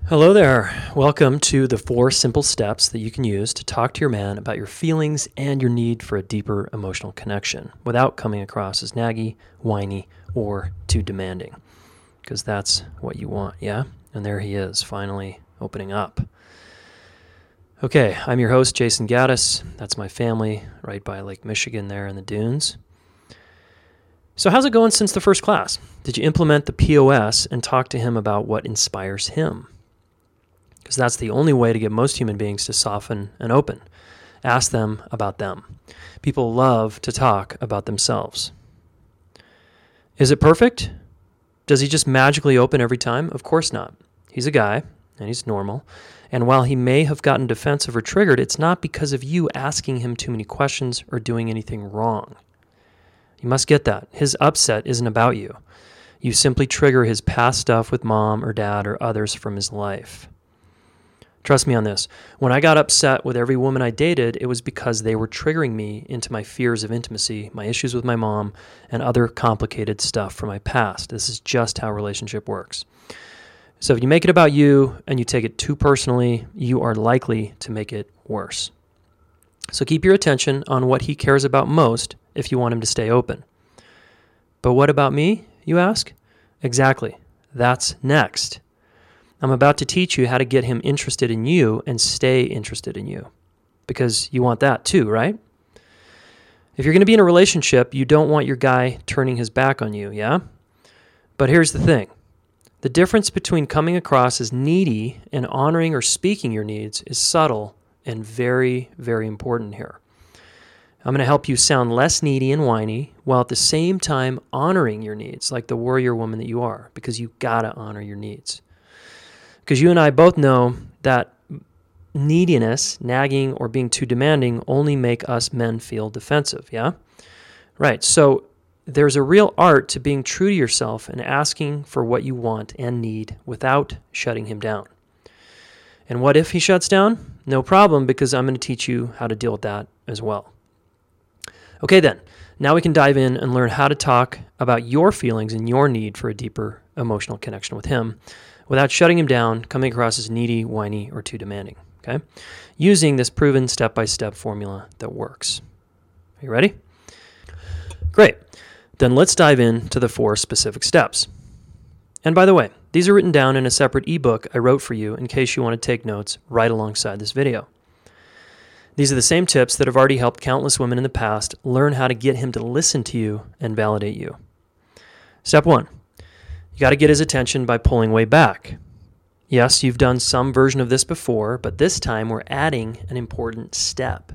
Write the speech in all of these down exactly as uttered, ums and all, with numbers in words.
Hello there. Welcome to the four simple steps that you can use to talk to your man about your feelings and your need for a deeper emotional connection without coming across as naggy, whiny, or too demanding. Because that's what you want, yeah? And there he is, finally opening up. Okay, I'm your host, Jason Gaddis. That's my family right by Lake Michigan there in the dunes. So how's it going since the first class? Did you implement the P O S and talk to him about what inspires him? Because that's the only way to get most human beings to soften and open. Ask them about them. People love to talk about themselves. Is it perfect? Does he just magically open every time? Of course not. He's a guy, and he's normal. And while he may have gotten defensive or triggered, it's not because of you asking him too many questions or doing anything wrong. You must get that. His upset isn't about you. You simply trigger his past stuff with mom or dad or others from his life. Trust me on this. When I got upset with every woman I dated, it was because they were triggering me into my fears of intimacy, my issues with my mom, and other complicated stuff from my past. This is just how a relationship works. So if you make it about you and you take it too personally, you are likely to make it worse. So keep your attention on what he cares about most if you want him to stay open. But what about me, you ask? Exactly. That's next. I'm about to teach you how to get him interested in you and stay interested in you. Because you want that too, right? If you're going to be in a relationship, you don't want your guy turning his back on you, yeah? But here's the thing. The difference between coming across as needy and honoring or speaking your needs is subtle and very, very important here. I'm going to help you sound less needy and whiny while at the same time honoring your needs like the warrior woman that you are, because you got to honor your needs. Because you and I both know that neediness, nagging, or being too demanding only make us men feel defensive, yeah? Right, so there's a real art to being true to yourself and asking for what you want and need without shutting him down. And what if he shuts down? No problem, because I'm going to teach you how to deal with that as well. Okay then, now we can dive in and learn how to talk about your feelings and your need for a deeper emotional connection with him without shutting him down, coming across as needy, whiny, or too demanding, okay? Using this proven step-by-step formula that works. Are you ready? Great. Then let's dive into the four specific steps. And by the way, these are written down in a separate ebook I wrote for you in case you want to take notes right alongside this video. These are the same tips that have already helped countless women in the past learn how to get him to listen to you and validate you. Step one. You got to get his attention by pulling way back. Yes, you've done some version of this before, but this time we're adding an important step.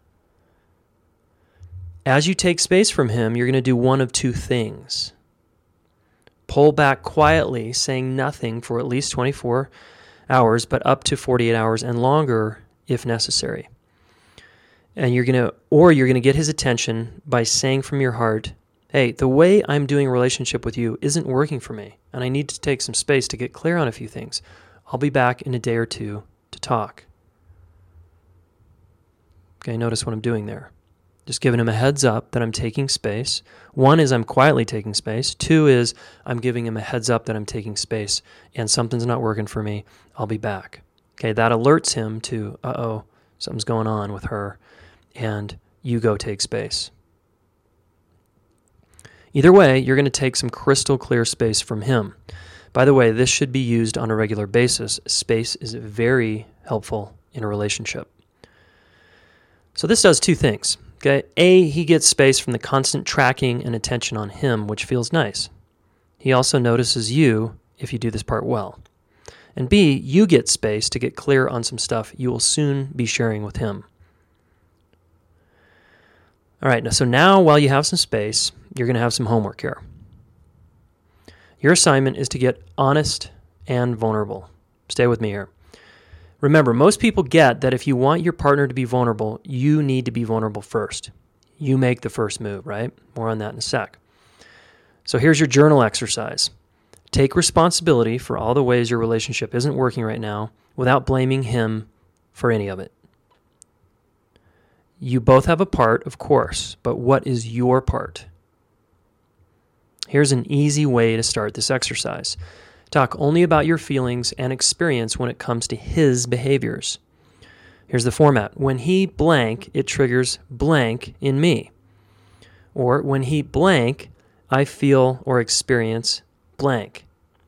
As you take space from him, you're going to do one of two things. Pull back quietly, saying nothing for at least twenty-four hours, but up to forty-eight hours and longer if necessary. And you're going to, or you're going to get his attention by saying from your heart, hey, the way I'm doing a relationship with you isn't working for me, and I need to take some space to get clear on a few things. I'll be back in a day or two to talk. Okay, notice what I'm doing there. Just giving him a heads up that I'm taking space. One is I'm quietly taking space. Two is I'm giving him a heads up that I'm taking space and something's not working for me. I'll be back. Okay, that alerts him to, uh-oh, something's going on with her, and you go take space. Either way, you're going to take some crystal clear space from him. By the way, this should be used on a regular basis. Space is very helpful in a relationship. So this does two things. Okay, A, he gets space from the constant tracking and attention on him, which feels nice. He also notices you if you do this part well. And B, you get space to get clear on some stuff you will soon be sharing with him. All right, now, so now while you have some space, you're going to have some homework here. Your assignment is to get honest and vulnerable. Stay with me here. Remember, most people get that if you want your partner to be vulnerable, you need to be vulnerable first. You make the first move, right? More on that in a sec. So here's your journal exercise. Take responsibility for all the ways your relationship isn't working right now without blaming him for any of it. You both have a part, of course, but what is your part? Here's an easy way to start this exercise. Talk only about your feelings and experience when it comes to his behaviors. Here's the format. When he blank, it triggers blank in me. Or when he blank, I feel or experience blank.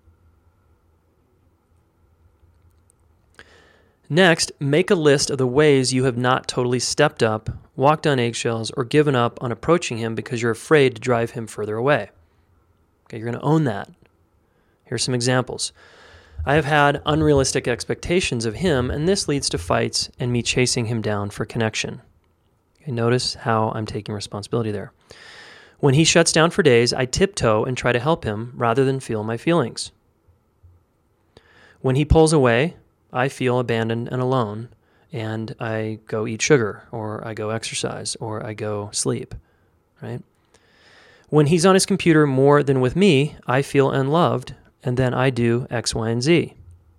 Next, make a list of the ways you have not totally stepped up, walked on eggshells, or given up on approaching him because you're afraid to drive him further away. Okay, you're going to own that. Here's some examples. I have had unrealistic expectations of him, and this leads to fights and me chasing him down for connection. Okay, notice how I'm taking responsibility there. When he shuts down for days, I tiptoe and try to help him rather than feel my feelings. When he pulls away, I feel abandoned and alone, and I go eat sugar, or I go exercise, or I go sleep, right? When he's on his computer more than with me, I feel unloved, and then I do X, Y, and Z.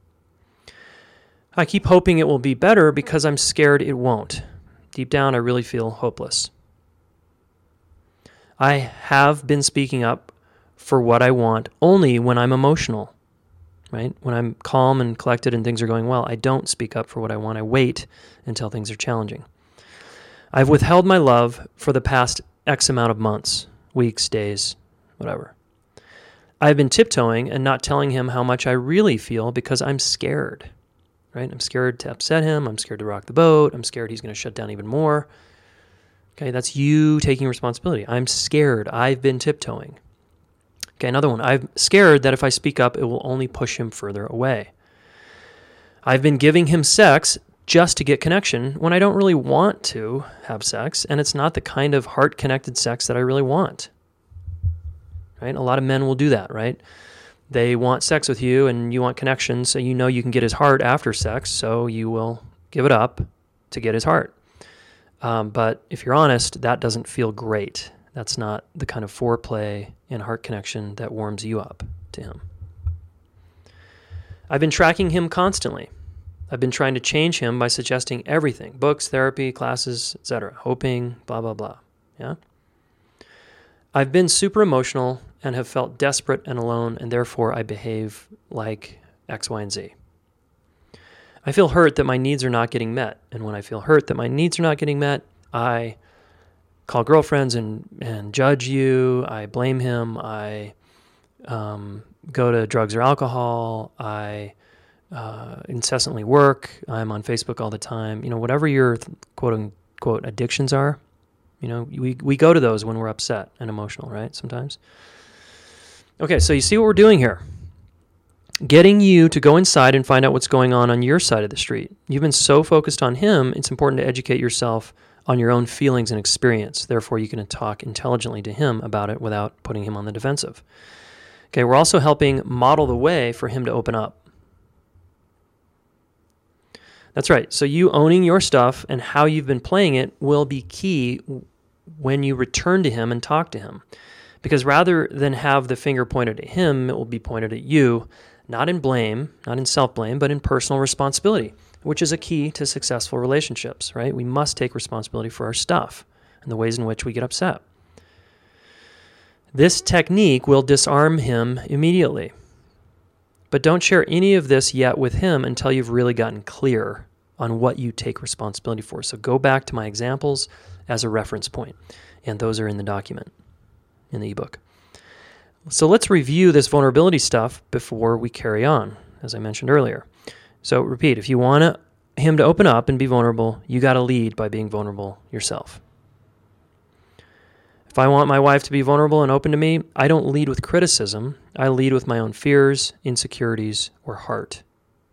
I keep hoping it will be better because I'm scared it won't. Deep down, I really feel hopeless. I have been speaking up for what I want only when I'm emotional. Right? When I'm calm and collected and things are going well, I don't speak up for what I want. I wait until things are challenging. I've withheld my love for the past X amount of months, weeks, days, whatever. I've been tiptoeing and not telling him how much I really feel because I'm scared. Right? I'm scared to upset him. I'm scared to rock the boat. I'm scared he's going to shut down even more. Okay, that's you taking responsibility. I'm scared. I've been tiptoeing. Okay, another one. I'm scared that if I speak up, it will only push him further away. I've been giving him sex just to get connection when I don't really want to have sex, and it's not the kind of heart-connected sex that I really want. Right? A lot of men will do that, right? They want sex with you, and you want connection, so you know you can get his heart after sex, so you will give it up to get his heart. Um, but if you're honest, that doesn't feel great. That's not the kind of foreplay and heart connection that warms you up to him. I've been tracking him constantly. I've been trying to change him by suggesting everything, books, therapy, classes, et cetera, hoping, blah, blah, blah. Yeah? I've been super emotional and have felt desperate and alone, and therefore I behave like X, Y, and Z. I feel hurt that my needs are not getting met, and when I feel hurt that my needs are not getting met, I call girlfriends and, and judge you. I blame him. I um, go to drugs or alcohol. I uh, incessantly work. I'm on Facebook all the time. You know, whatever your quote unquote addictions are, you know, we, we go to those when we're upset and emotional, right? Sometimes. Okay, so you see what we're doing here. Getting you to go inside and find out what's going on on your side of the street. You've been so focused on him, it's important to educate yourself on your own feelings and experience. Therefore, you can talk intelligently to him about it without putting him on the defensive. Okay, we're also helping model the way for him to open up. That's right. So you owning your stuff and how you've been playing it will be key when you return to him and talk to him. Because rather than have the finger pointed at him, it will be pointed at you, not in blame, not in self-blame, but in personal responsibility, which is a key to successful relationships, right? We must take responsibility for our stuff and the ways in which we get upset. This technique will disarm him immediately. But don't share any of this yet with him until you've really gotten clear on what you take responsibility for. So go back to my examples as a reference point, and those are in the document, in the ebook. So let's review this vulnerability stuff before we carry on, as I mentioned earlier. So repeat, if you want him to open up and be vulnerable, you got to lead by being vulnerable yourself. If I want my wife to be vulnerable and open to me, I don't lead with criticism. I lead with my own fears, insecurities, or heart.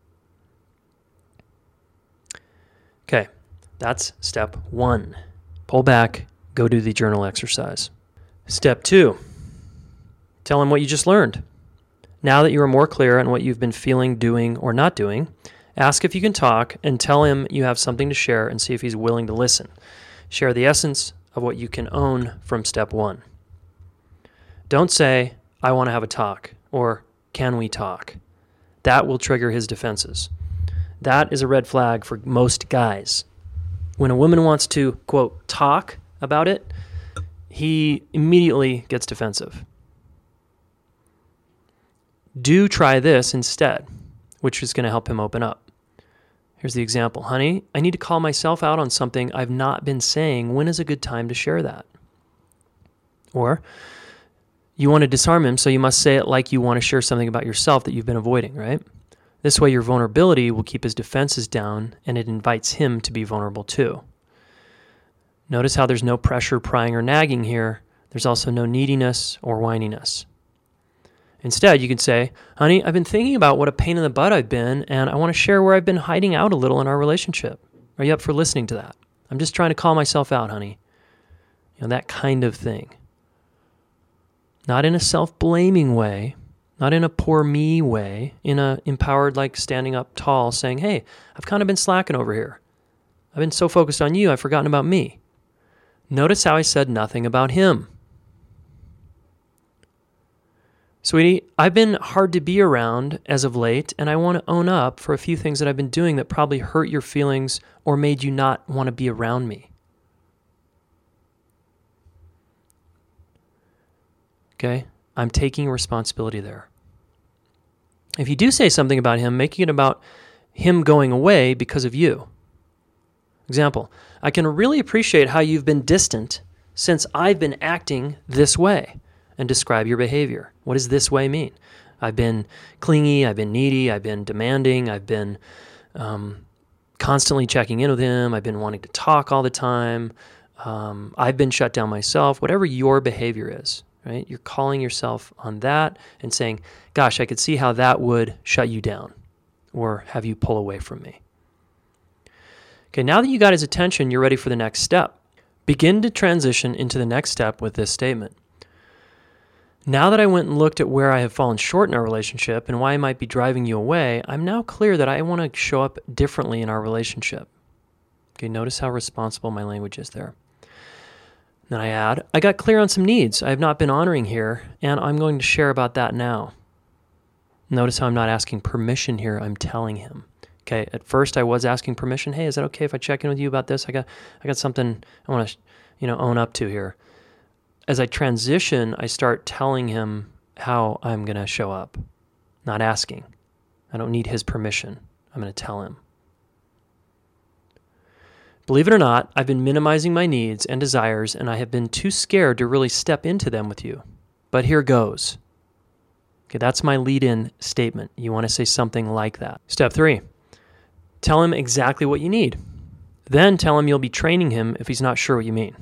Okay, that's step one. Pull back, go do the journal exercise. Step two, tell him what you just learned. Now that you are more clear on what you've been feeling, doing, or not doing, ask if you can talk and tell him you have something to share and see if he's willing to listen. Share the essence of what you can own from step one. Don't say, I want to have a talk, or can we talk? That will trigger his defenses. That is a red flag for most guys. When a woman wants to, quote, talk about it, he immediately gets defensive. Do try this instead, which is going to help him open up. Here's the example. Honey, I need to call myself out on something I've not been saying. When is a good time to share that? Or you want to disarm him, so you must say it like you want to share something about yourself that you've been avoiding, right? This way your vulnerability will keep his defenses down, and it invites him to be vulnerable too. Notice how there's no pressure, prying, or nagging here. There's also no neediness or whininess. Instead, you could say, honey, I've been thinking about what a pain in the butt I've been, and I want to share where I've been hiding out a little in our relationship. Are you up for listening to that? I'm just trying to call myself out, honey. You know, that kind of thing. Not in a self-blaming way, not in a poor me way, in a empowered, like standing up tall, saying, hey, I've kind of been slacking over here. I've been so focused on you, I've forgotten about me. Notice how I said nothing about him. Sweetie, I've been hard to be around as of late, and I want to own up for a few things that I've been doing that probably hurt your feelings or made you not want to be around me. Okay? I'm taking responsibility there. If you do say something about him, making it about him going away because of you. Example, I can really appreciate how you've been distant since I've been acting this way. And describe your behavior. What does this way mean? I've been clingy, I've been needy, I've been demanding, I've been um, constantly checking in with him, I've been wanting to talk all the time, um, I've been shut down myself, whatever your behavior is, right? You're calling yourself on that and saying, gosh, I could see how that would shut you down or have you pull away from me. Okay, now that you got his attention, you're ready for the next step. Begin to transition into the next step with this statement. Now that I went and looked at where I have fallen short in our relationship and why I might be driving you away, I'm now clear that I want to show up differently in our relationship. Okay, notice how responsible my language is there. Then I add, I got clear on some needs I have not been honoring here, and I'm going to share about that now. Notice how I'm not asking permission here, I'm telling him. Okay, at first I was asking permission. Hey, is that okay if I check in with you about this? I got I got something I want to, you know, own up to here. As I transition, I start telling him how I'm going to show up, not asking. I don't need his permission. I'm going to tell him. Believe it or not, I've been minimizing my needs and desires, and I have been too scared to really step into them with you. But here goes. Okay, that's my lead-in statement. You want to say something like that. Step three, tell him exactly what you need. Then tell him you'll be training him if he's not sure what you mean.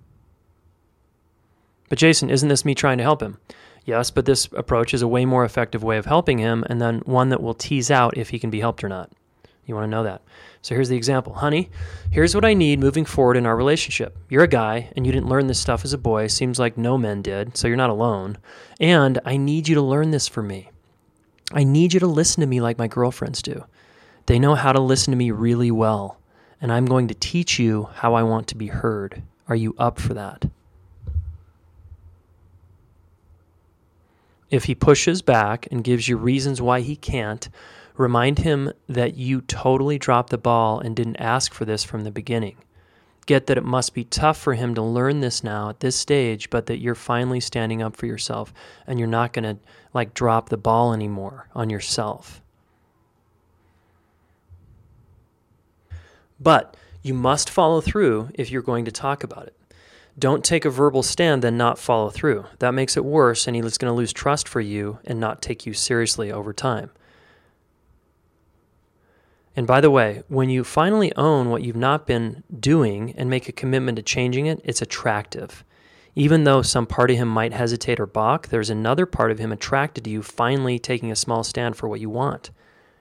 But Jason, isn't this me trying to help him? Yes, but this approach is a way more effective way of helping him, and then one that will tease out if he can be helped or not. You want to know that. So here's the example. Honey, here's what I need moving forward in our relationship. You're a guy, and you didn't learn this stuff as a boy. Seems like no men did, so you're not alone. And I need you to learn this for me. I need you to listen to me like my girlfriends do. They know how to listen to me really well, and I'm going to teach you how I want to be heard. Are you up for that? If he pushes back and gives you reasons why he can't, remind him that you totally dropped the ball and didn't ask for this from the beginning. Get that it must be tough for him to learn this now at this stage, but that you're finally standing up for yourself and you're not going to like drop the ball anymore on yourself. But you must follow through if you're going to talk about it. Don't take a verbal stand, then not follow through. That makes it worse, and he's going to lose trust for you and not take you seriously over time. And by the way, when you finally own what you've not been doing and make a commitment to changing it, it's attractive. Even though some part of him might hesitate or balk, there's another part of him attracted to you finally taking a small stand for what you want.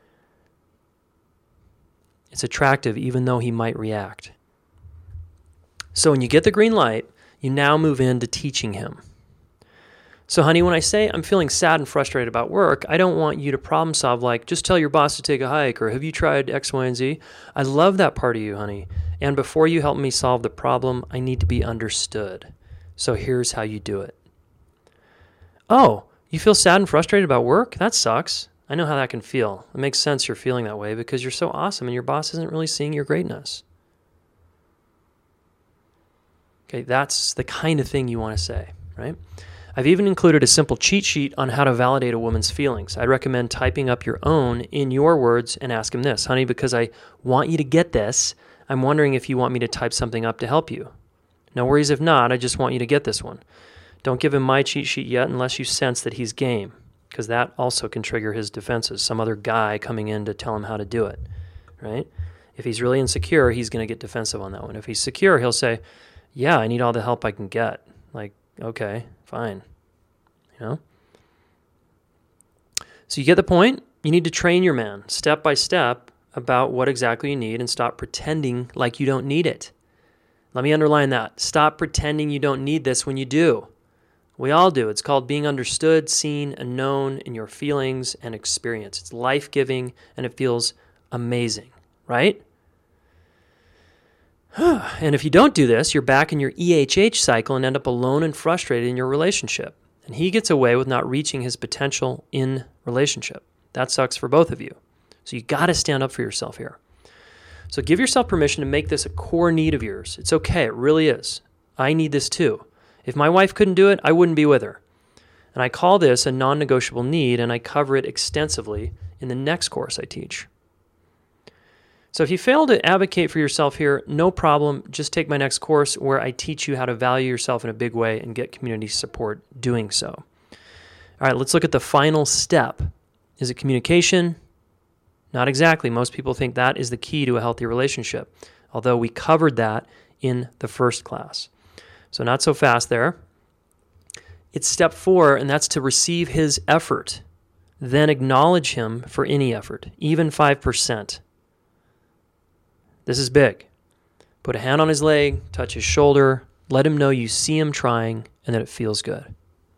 It's attractive even though he might react. So when you get the green light, you now move into teaching him. So honey, when I say I'm feeling sad and frustrated about work, I don't want you to problem solve like, just tell your boss to take a hike, or have you tried X, Y, and Z? I love that part of you, honey. And before you help me solve the problem, I need to be understood. So here's how you do it. Oh, you feel sad and frustrated about work? That sucks. I know how that can feel. It makes sense you're feeling that way because you're so awesome and your boss isn't really seeing your greatness. Okay, that's the kind of thing you want to say, right? I've even included a simple cheat sheet on how to validate a woman's feelings. I'd recommend typing up your own in your words and ask him this. Honey, because I want you to get this, I'm wondering if you want me to type something up to help you. No worries if not, I just want you to get this one. Don't give him my cheat sheet yet unless you sense that he's game, because that also can trigger his defenses. Some other guy coming in to tell him how to do it, right? If he's really insecure, he's going to get defensive on that one. If he's secure, he'll say, yeah, I need all the help I can get. Like, okay, fine. You know? So you get the point? You need to train your man step by step about what exactly you need and stop pretending like you don't need it. Let me underline that. Stop pretending you don't need this when you do. We all do. It's called being understood, seen, and known in your feelings and experience. It's life-giving, and it feels amazing, right? And if you don't do this, you're back in your E H H cycle and end up alone and frustrated in your relationship. And he gets away with not reaching his potential in relationship. That sucks for both of you. So you got to stand up for yourself here. So give yourself permission to make this a core need of yours. It's okay. It really is. I need this too. If my wife couldn't do it, I wouldn't be with her. And I call this a non-negotiable need, and I cover it extensively in the next course I teach. So if you fail to advocate for yourself here, no problem. Just take my next course where I teach you how to value yourself in a big way and get community support doing so. All right, let's look at the final step. Is it communication? Not exactly. Most people think that is the key to a healthy relationship, although we covered that in the first class. So not so fast there. It's step four, and that's to receive his effort. Then acknowledge him for any effort, even five percent. This is big. Put a hand on his leg, touch his shoulder, let him know you see him trying and that it feels good.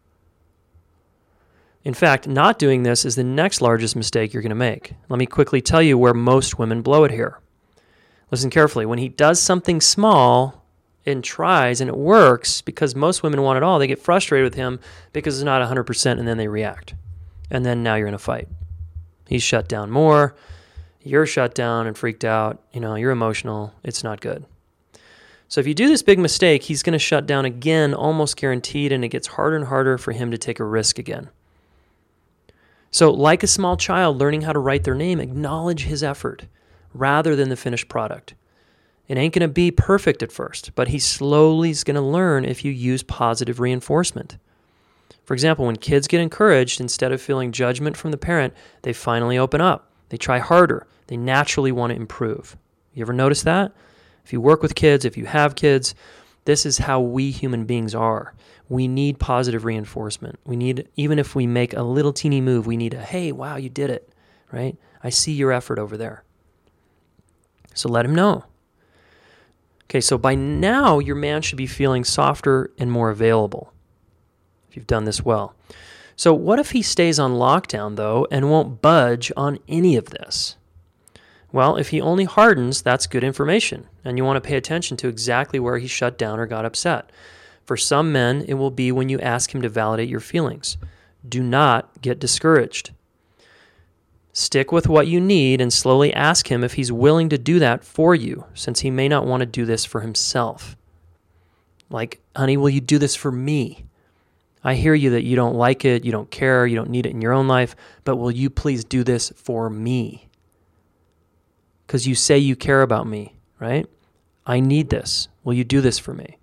In fact, not doing this is the next largest mistake you're going to make. Let me quickly tell you where most women blow it here. Listen carefully. When he does something small and tries and it works, because most women want it all, they get frustrated with him because it's not one hundred percent and then they react. And then now you're in a fight. He's shut down more. You're shut down and freaked out. You know, you're emotional. It's not good. So if you do this big mistake, he's going to shut down again, almost guaranteed, and it gets harder and harder for him to take a risk again. So like a small child learning how to write their name, acknowledge his effort rather than the finished product. It ain't going to be perfect at first, but he slowly is going to learn if you use positive reinforcement. For example, when kids get encouraged, instead of feeling judgment from the parent, they finally open up. They try harder. They naturally want to improve. You ever notice that? If you work with kids, if you have kids, this is how we human beings are. We need positive reinforcement. We need, even if we make a little teeny move, we need a, hey, wow, you did it, right? I see your effort over there. So let him know. Okay, so by now, your man should be feeling softer and more available if you've done this well. So what if he stays on lockdown, though, and won't budge on any of this? Well, if he only hardens, that's good information, and you want to pay attention to exactly where he shut down or got upset. For some men, it will be when you ask him to validate your feelings. Do not get discouraged. Stick with what you need and slowly ask him if he's willing to do that for you, since he may not want to do this for himself. Like, honey, will you do this for me? I hear you that you don't like it, you don't care, you don't need it in your own life, but will you please do this for me? Because you say you care about me, right? I need this. Will you do this for me?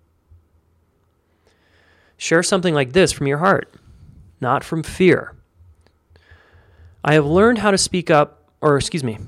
Share something like this from your heart, not from fear. I have learned how to speak up, or excuse me.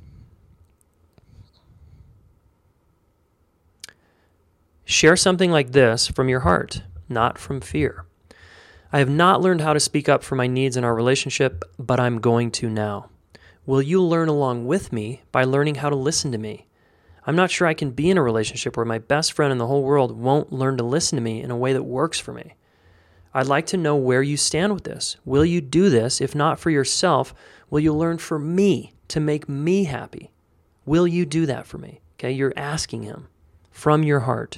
Share something like this from your heart, not from fear. I have not learned how to speak up for my needs in our relationship, but I'm going to now. Will you learn along with me by learning how to listen to me? I'm not sure I can be in a relationship where my best friend in the whole world won't learn to listen to me in a way that works for me. I'd like to know where you stand with this. Will you do this? If not for yourself, will you learn for me to make me happy? Will you do that for me? Okay, you're asking him from your heart.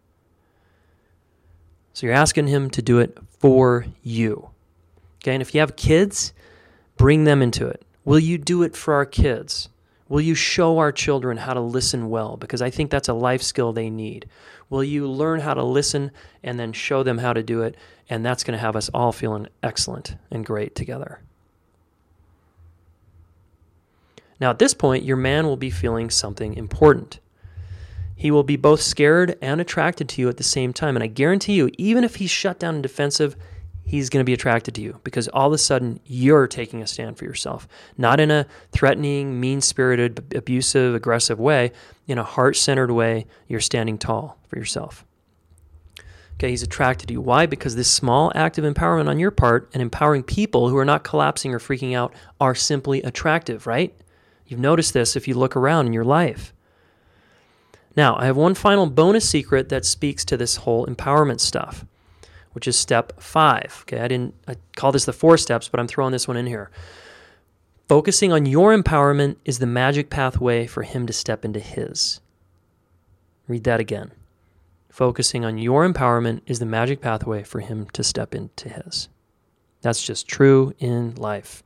So you're asking him to do it for you. Okay, and if you have kids, bring them into it. Will you do it for our kids? Will you show our children how to listen well? Because I think that's a life skill they need. Will you learn how to listen and then show them how to do it? And that's going to have us all feeling excellent and great together. Now, at this point, your man will be feeling something important. He will be both scared and attracted to you at the same time. And I guarantee you, even if he's shut down and defensive, he's going to be attracted to you because all of a sudden you're taking a stand for yourself, not in a threatening, mean-spirited, abusive, aggressive way, in a heart-centered way. You're standing tall for yourself. Okay, he's attracted to you. Why? Because this small act of empowerment on your part and empowering people who are not collapsing or freaking out are simply attractive, right? You've noticed this if you look around in your life. Now, I have one final bonus secret that speaks to this whole empowerment stuff, which is step five. Okay, I didn't I call this the four steps, but I'm throwing this one in here. Focusing on your empowerment is the magic pathway for him to step into his. Read that again. Focusing on your empowerment is the magic pathway for him to step into his. That's just true in life.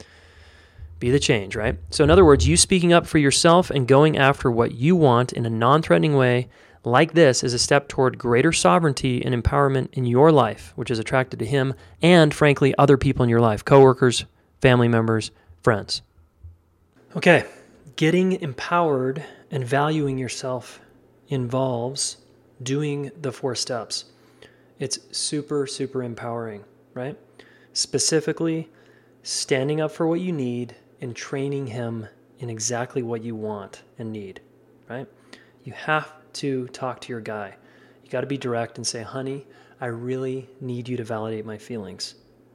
Be the change, right? So in other words, you speaking up for yourself and going after what you want in a non-threatening way like this is a step toward greater sovereignty and empowerment in your life, which is attracted to him and, frankly, other people in your life, coworkers, family members, friends. Okay, getting empowered and valuing yourself involves doing the four steps. It's super, super empowering, right? Specifically, standing up for what you need and training him in exactly what you want and need, right? You have to talk to your guy. You got to be direct and say, honey, I really need you to validate my feelings.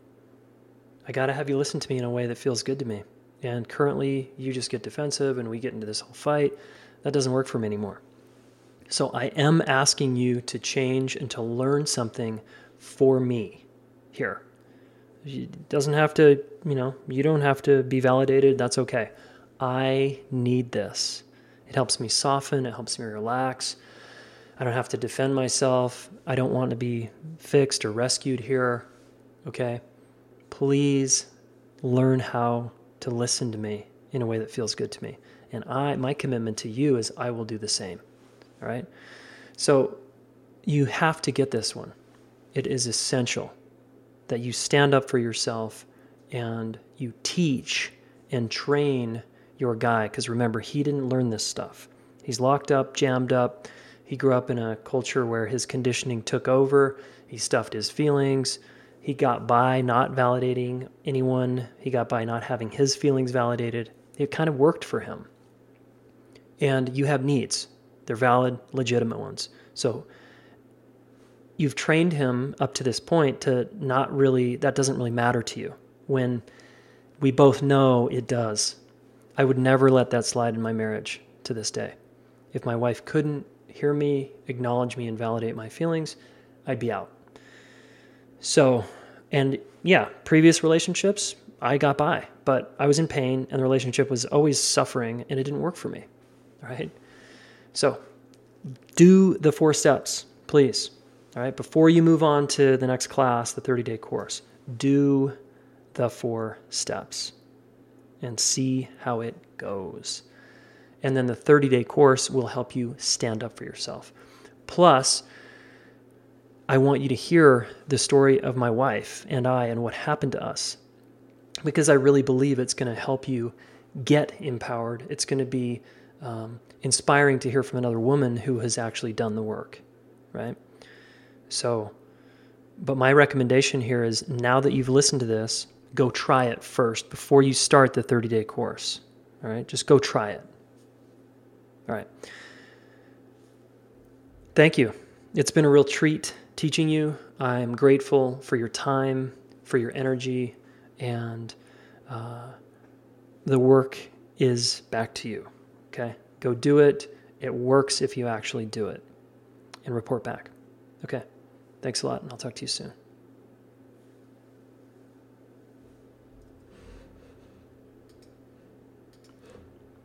I got to have you listen to me in a way that feels good to me. And currently you just get defensive and we get into this whole fight. That doesn't work for me anymore. So I am asking you to change and to learn something for me here. It doesn't have to, you know, you don't have to be validated. That's okay. I need this. It helps me soften. It helps me relax. I don't have to defend myself. I don't want to be fixed or rescued here. Okay? Please learn how to listen to me in a way that feels good to me. And I, my commitment to you is I will do the same. All right? So you have to get this one. It is essential that you stand up for yourself and you teach and train your guy. Because remember, he didn't learn this stuff. He's locked up, jammed up. He grew up in a culture where his conditioning took over. He stuffed his feelings. He got by not validating anyone. He got by not having his feelings validated. It kind of worked for him. And you have needs. They're valid, legitimate ones. So you've trained him up to this point to not really, that doesn't really matter to you, when we both know it does. I would never let that slide in my marriage to this day. If my wife couldn't hear me, acknowledge me, and validate my feelings, I'd be out. So, and yeah, previous relationships, I got by, but I was in pain and the relationship was always suffering and it didn't work for me, all right? So do the four steps, please. All right, before you move on to the next class, the thirty-day course, do the four steps and see how it goes. And then the thirty-day course will help you stand up for yourself. Plus, I want you to hear the story of my wife and I and what happened to us, because I really believe it's going to help you get empowered. It's going to be um, inspiring to hear from another woman who has actually done the work, right? So, but my recommendation here is, now that you've listened to this, go try it first before you start the thirty-day course. All right? Just go try it. All right. Thank you. It's been a real treat teaching you. I'm grateful for your time, for your energy, and uh, the work is back to you. Okay? Go do it. It works if you actually do it. And report back. Okay. Thanks a lot, and I'll talk to you soon.